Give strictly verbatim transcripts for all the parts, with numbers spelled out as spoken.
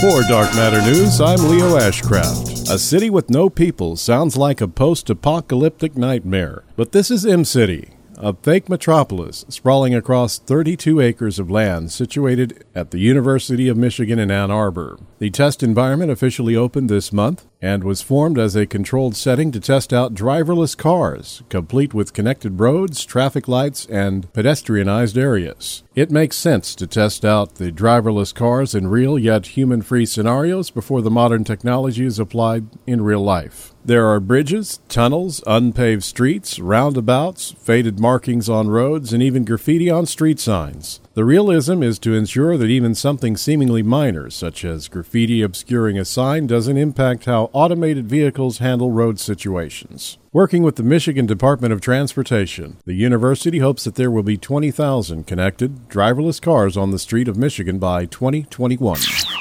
For Dark Matter News, I'm Leo Ashcraft. A city with no people sounds like a post-apocalyptic nightmare. But this is M-City, a fake metropolis sprawling across thirty-two acres of land situated at the University of Michigan in Ann Arbor. The test environment officially opened this month and was formed as a controlled setting to test out driverless cars, complete with connected roads, traffic lights, and pedestrianized areas. It makes sense to test out the driverless cars in real yet human-free scenarios before the modern technology is applied in real life. There are bridges, tunnels, unpaved streets, roundabouts, faded markings on roads, and even graffiti on street signs. The realism is to ensure that even something seemingly minor, such as graffiti obscuring a sign, doesn't impact how automated vehicles handle road situations. Working with the Michigan Department of Transportation, the university hopes that there will be twenty thousand connected, driverless cars on the street of Michigan by twenty twenty-one.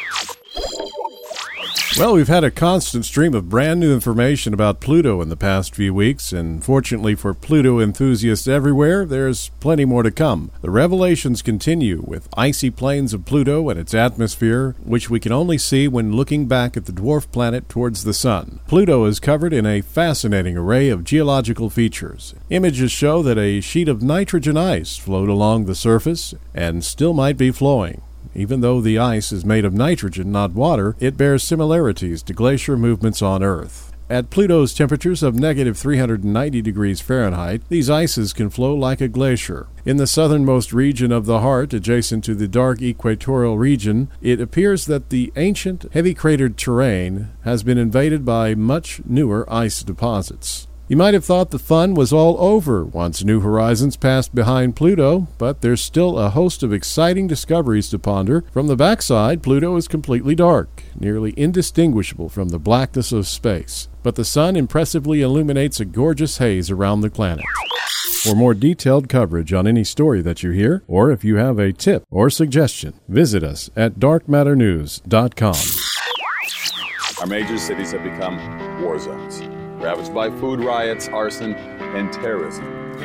Well, we've had a constant stream of brand new information about Pluto in the past few weeks, and fortunately for Pluto enthusiasts everywhere, there's plenty more to come. The revelations continue with icy plains of Pluto and its atmosphere, which we can only see when looking back at the dwarf planet towards the sun. Pluto is covered in a fascinating array of geological features. Images show that a sheet of nitrogen ice flowed along the surface and still might be flowing. Even though the ice is made of nitrogen, not water, it bears similarities to glacier movements on Earth. At Pluto's temperatures of negative three hundred ninety degrees Fahrenheit, these ices can flow like a glacier. In the southernmost region of the heart, adjacent to the dark equatorial region, it appears that the ancient, heavy cratered terrain has been invaded by much newer ice deposits. You might have thought the fun was all over once New Horizons passed behind Pluto, but there's still a host of exciting discoveries to ponder. From the backside, Pluto is completely dark, nearly indistinguishable from the blackness of space. But the sun impressively illuminates a gorgeous haze around the planet. For more detailed coverage on any story that you hear, or if you have a tip or suggestion, visit us at dark matter news dot com. Our major cities have become war zones, ravaged by food riots, arson, and terrorism.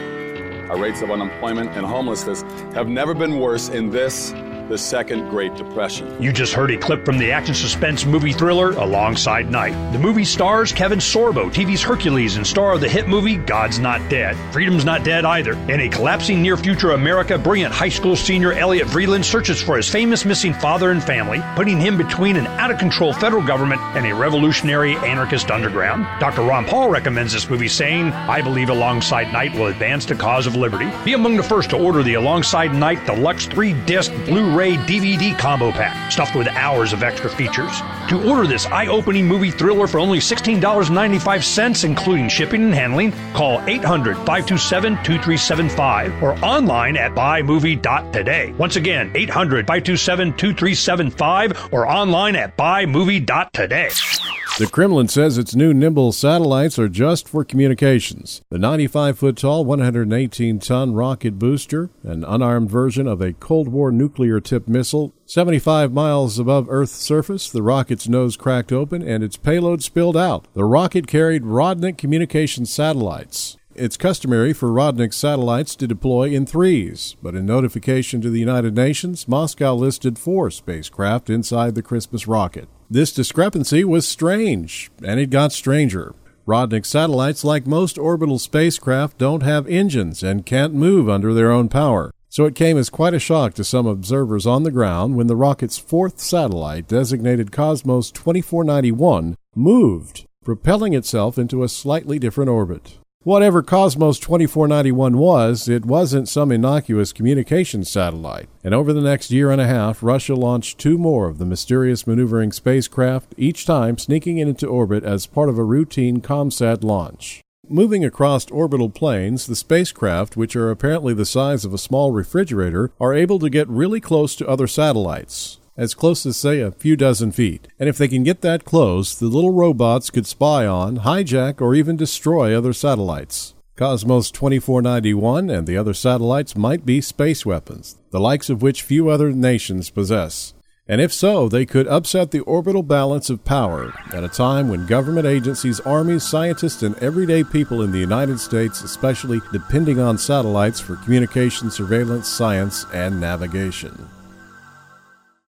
Our rates of unemployment and homelessness have never been worse in this, the Second Great Depression. You just heard a clip from the action suspense movie thriller Alongside Night. The movie stars Kevin Sorbo, T V's Hercules, and star of the hit movie God's Not Dead. Freedom's not dead either. In a collapsing near-future America, brilliant high school senior Elliot Vreeland searches for his famous missing father and family, putting him between an out-of-control federal government and a revolutionary anarchist underground. Doctor Ron Paul recommends this movie, saying, "I believe Alongside Night will advance the cause of liberty." Be among the first to order the Alongside Night Deluxe three-disc Blu-ray D V D combo pack, stuffed with hours of extra features. To order this eye-opening movie thriller for only sixteen dollars and ninety-five cents, including shipping and handling, call eight hundred, five two seven, two three seven five or online at buy movie dot today. Once again, eight hundred, five two seven, two three seven five or online at buy movie dot today. The Kremlin says its new Nimble satellites are just for communications. The ninety-five foot tall, one hundred eighteen ton rocket booster, an unarmed version of a Cold War nuclear-tipped missile, seventy-five miles above Earth's surface, the rocket's nose cracked open and its payload spilled out. The rocket carried Rodnik communication satellites. It's customary for Rodnik satellites to deploy in threes, but in notification to the United Nations, Moscow listed four spacecraft inside the Christmas rocket. This discrepancy was strange, and it got stranger. Rodnik satellites, like most orbital spacecraft, don't have engines and can't move under their own power. So it came as quite a shock to some observers on the ground when the rocket's fourth satellite, designated Cosmos twenty-four ninety-one, moved, propelling itself into a slightly different orbit. Whatever Cosmos twenty-four ninety-one was, it wasn't some innocuous communications satellite. And over the next year and a half, Russia launched two more of the mysterious maneuvering spacecraft, each time sneaking into orbit as part of a routine ComSat launch. Moving across orbital planes, the spacecraft, which are apparently the size of a small refrigerator, are able to get really close to other satellites. As close as, say, a few dozen feet. And if they can get that close, the little robots could spy on, hijack, or even destroy other satellites. Cosmos twenty-four ninety-one and the other satellites might be space weapons, the likes of which few other nations possess. And if so, they could upset the orbital balance of power at a time when government agencies, armies, scientists, and everyday people in the United States especially depending on satellites for communication, surveillance, science, and navigation.